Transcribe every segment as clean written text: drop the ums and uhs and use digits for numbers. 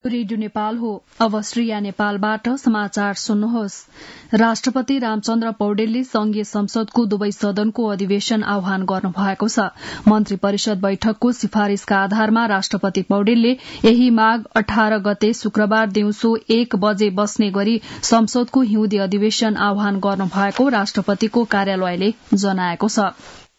Radio Nepal हो। अब श्रेया नेपालबाट समाचार सुन्नुहोस्। राष्ट्रपति रामचन्द्र पौडेलले संघीय संसदको दुवै सदनको अधिवेशन आह्वान गर्नुभएको छ। मन्त्री परिषद बैठकको सिफारिशका आधारमा राष्ट्रपति पौडेलले यही माघ 18 गते शुक्रबार दिउँसो 1 बजे बस्ने गरी संसदको हिउँदी अधिवेशन आह्वान गर्नुभएको राष्ट्रपतिको कार्यालयले जनाएको छ।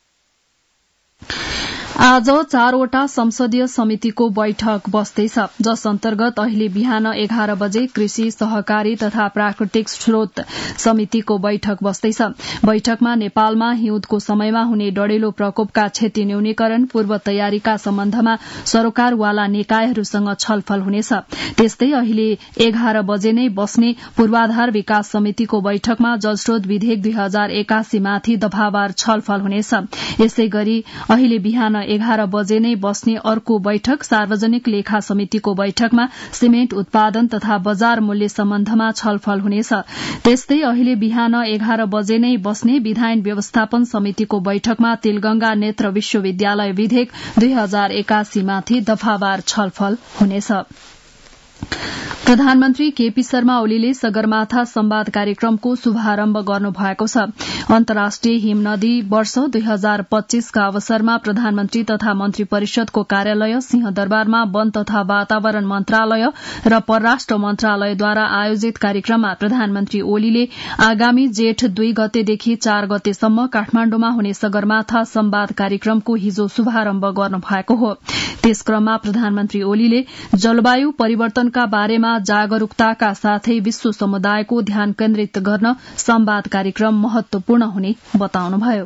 आज 4वटा संसदीय समितिको बैठक बस्दैछ, जस अन्तर्गत अहिले बिहान 11 बजे कृषि, सहकारी तथा प्राकृतिक स्रोत समितिको बैठक बस्दैछ। बैठकमा नेपालमा हिउँदको समयमा हुने डढेलो प्रकोपका क्षति न्यूनीकरण, पूर्व तयारीका सम्बन्धमा सरकारवाला निकायहरूसँग छलफल हुनेछ। त्यस्तै अहिले 11 बजे नै बस्ने पूर्वाधार विकास समितिको बैठकमा जलस्रोत विधेयक 2081 माथि दफावार छलफल हुनेछ। यसै गरी अहिले बिहान 11 बजे नै बस्ने अर्को बैठक सार्वजनिक लेखा समितिको बैठकमा सिमेन्ट उत्पादन तथा बजार मूल्य सम्बन्धमा छलफल हुनेछ। त्यस्तै अहिले बिहान 11 बजे नै बस्ने विधायन व्यवस्थापन समितिको बैठकमा तिलगंगा नेत्र विश्वविद्यालय विधेयक 2081 माथि दफावार छलफल हुनेछ। प्रधानमन्त्री केपी शर्मा ओलीले सगरमाथा संवाद कार्यक्रमको शुभारम्भ गर्नुभएको छ। अन्तर्राष्ट्रिय हिम नदी वर्ष 2025 का अवसरमा प्रधानमन्त्री तथा मन्त्री परिषदको कार्यालय सिंहदरबारमा वन तथा वातावरण मन्त्रालय र परराष्ट्र मन्त्रालयद्वारा आयोजित कार्यक्रममा प्रधानमन्त्री ओलीले आगामी जेठ 2 गतेदेखि 4 गतेसम्म काठमाण्डुमा हुने सगरमाथा संवाद कार्यक्रमको हिजो शुभारम्भ गर्नुभएको हो। त्यस क्रममा प्रधानमन्त्री ओलीले जलवायु परिवर्तनका बारेमा जागरूकताका साथै विश्व समुदायको ध्यान केन्द्रित गर्न संवाद कार्यक्रम महत्वपूर्ण हुने बताउनुभयो।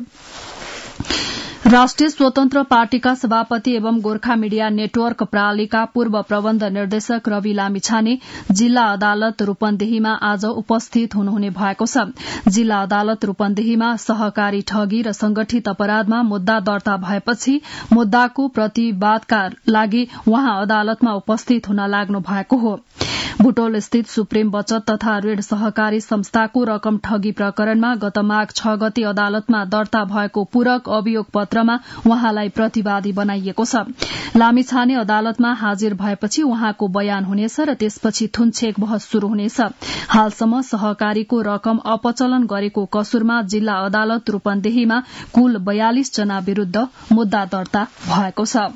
राष्ट्रिय स्वतन्त्र पार्टीका सभापति एवं गोर्खा मीडिया नेटवर्क प्रालिका पूर्व प्रबन्ध निर्देशक रवि लामिछाने जिल्ला अदालत रूपन्देहीमा आज उपस्थित हुनुहुने भएको छ। जिल्ला अदालत रूपन्देहीमा सहकारी ठगी र संगठित अपराधमा मुद्दा दर्ता भएपछि मुद्दाको प्रतिवादका लागि उहाँ अदालतमा उपस्थित हुन लाग्नु भएको हो। बुटोल स्थित सुप्रिम बचत तथा ऋण सहकारी संस्थाको रकम ठगी प्रकरणमा गत माघ 6 गते अदालतमा दर्ता भएको पूरक अभियोग पत्रमा उहाँलाई प्रतिवादी बनाइएको छ। लामिछाने अदालतमा हाजिर भएपछि उहाँको बयान हुनेछ र त्यसपछि थुनछेक बहस शुरू हुनेछ। हालसम्म सहकारीको रकम अपचलन गरेको कसुरमा जिल्ला अदालत रूपन्देहीमा कुल 42 जना विरूद्ध मुद्दा दर्ता भएको छ।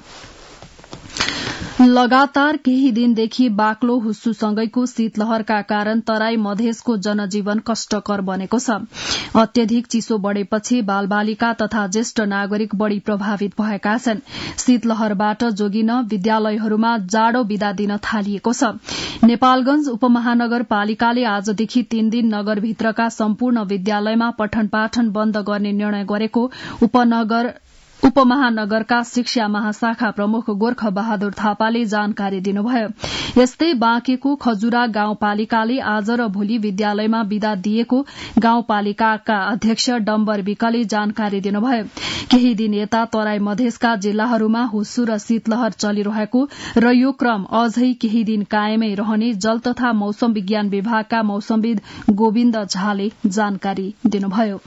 लगातार केही दिनदेखि बाक्लो हुस्सुसँगैको शीतलहरका कारण तराई मधेसको जनजीवन कष्टकर बनेको छ। अत्यधिक चिसो बढ़ेपछि बालबालिका तथा ज्येष्ठ नागरिक बढ़ी प्रभावित भएका छन्। शीतलहरबाट जोगिन विद्यालयहरूमा जाडो बिदा दिन थालिएको छ। नेपालगंज उपमहानगरपालिकाले आजदेखि 3 दिन नगरभित्रका सम्पूर्ण विद्यालयमा पठन पाठन बन्द गर्ने निर्णय गरेको उपमहानगरका शिक्षा महाशाखा प्रमुख गोर्ख बहादुर थापाले जानकारी दिनुभयो। यस्तै बाँकेको खजुरा गाउँपालिकाले आज र भोलि विद्यालयमा बिदा दिएको गाउँपालिकाका अध्यक्ष डम्बर विकले जानकारी दिनुभयो। केही दिन यता तराई मधेसका जिल्लाहरूमा हुस्सु र शीतलहर चलिरहेको र यो क्रम अझै केही दिन कायमै रहने जल तथा मौसम विज्ञान विभागका मौसमविद गोविन्द झाले जानकारी दिनुभयो।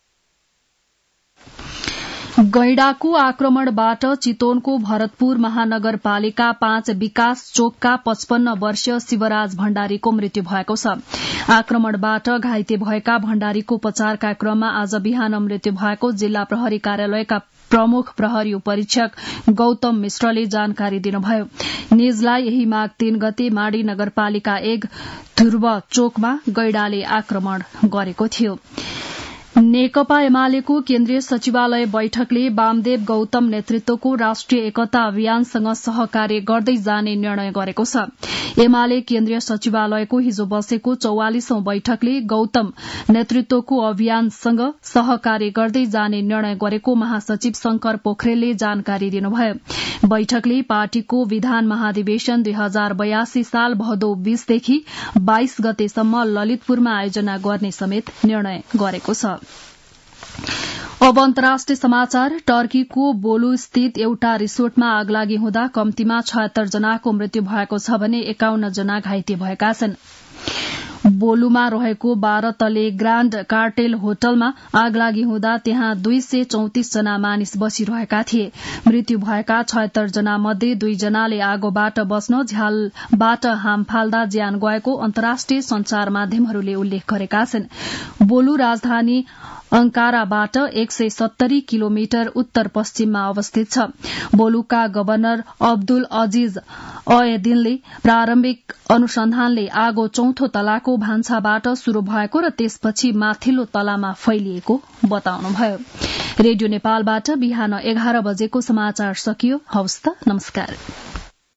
गैंडाको आक्रमणबाट चितवनको भरतपुर महानगरपालिका 5 विकास चोकका 55 वर्षीय शिवराज भण्डारीको मृत्यु भएको छ। आक्रमणबाट घाइते भएका भण्डारीको उपचारका क्रममा आज बिहान मृत्यु भएको जिल्ला प्रहरी कार्यालयका प्रमुख प्रहरी उपरीक्षक गौतम मिश्रले जानकारी दिनुभयो। निजलाई यही माघ 3 गते माडी नगरपालिका 1 ध्रुव चोकमा गैंडाले आक्रमण गरेको थियो। नेकपा एमालेको केन्द्रीय सचिवालय बैठकले वामदेव गौतम नेतृत्वको राष्ट्रिय एकता अभियानसँग सहकार्य गर्दै जाने निर्णय गरेको छ। एमाले केन्द्रीय सचिवालयको हिजो बसेको 44औं बैठकले गौतम नेतृत्वको अभियानसँग सहकार्य गर्दै जाने निर्णय गरेको महासचिव शंकर पोखरेलले जानकारी दिनुभयो। बैठकले पार्टीको विधान महाधिवेशन 2082 साल भदौ 20 देखि 22 गतेसम्म ललितपुरमा आयोजना गर्ने समेत निर्णय गरेको छ। अब अन्तर्राष्ट्रिय समाचार। टर्कीको बोलु स्थित एउटा रिसोर्टमा आगलागी हुँदा कम्तीमा 76 जनाको मृत्यु भएको छ भने 51 जना घाइते भएका छन्। बोलुमा रहेको 12 तले ग्राण्ड कार्टेल होटलमा आगलागी हुँदा त्यहाँ 234 जना मानिस बसिरहेका थिए। मृत्यु भएका 76 जना मध्ये 2 जनाले आगोबाट बस्न झ्यालबाट हाम फाल्दा ज्यान गएको अन्तर्राष्ट्रिय संचार माध्यमहरूले उल्लेख गरेका छन्। बोलु राजधानी अंकाराबाट 170 किलोमिटर उत्तर पश्चिममा अवस्थित छ। बोलुका गवर्नर अब्दुल अजीज अयदिनले प्रारम्भिक अनुसन्धानले आगो चौथो तलाको भान्साबाट शुरू भएको र त्यसपछि माथिल्लो तलामा फैलिएको बताउनुभयो। रेडियो नेपालबाट बिहान 11 बजेको समाचार सकियो। हवस् त, नमस्कार।